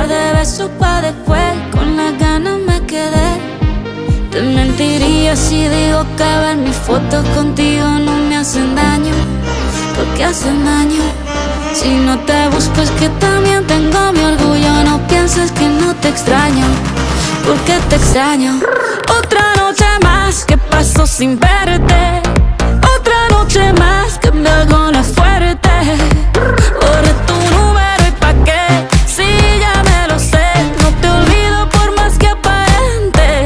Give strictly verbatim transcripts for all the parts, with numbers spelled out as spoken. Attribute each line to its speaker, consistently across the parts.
Speaker 1: par de besos pa' después, con las ganas me quedé. Te mentiría si digo que ver mis fotos contigo no me hacen daño, porque hacen daño. Si no te busco es que también tengo mi orgullo. No pienses que no te extraño, porque te extraño. Otra noche más que paso sin verte, otra noche más que me hago la fuerte. Borré tu número y pa' qué, si ya me lo sé. No te olvido por más que aparente.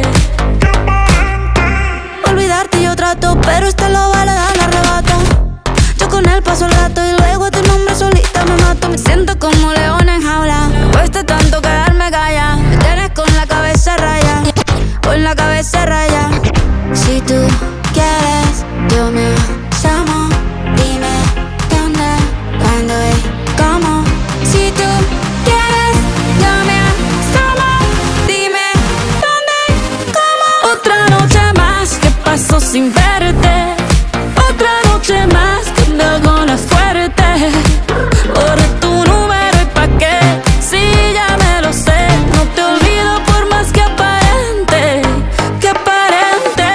Speaker 1: Olvidarte yo trato, pero este lo vale dar arrebato. Yo con él paso el rato y luego tu nombre solita me mato. Me siento como león en jaula, me cuesta tanto quedarme callada. Me tienes con la cabeza raya, con la cabeza raya. Si tú quieres, yo me llamo. Dime dónde, cuándo y cómo. Si tú quieres, yo me llamo. Dime dónde y cómo. Otra noche más que paso sin verte, otra noche más que me hago la fuerte. Borré tu número y pa' qué, si ya me lo sé. No te olvido por más que aparente, que aparente.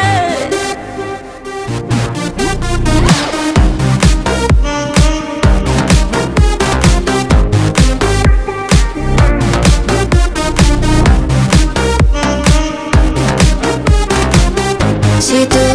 Speaker 1: Si tú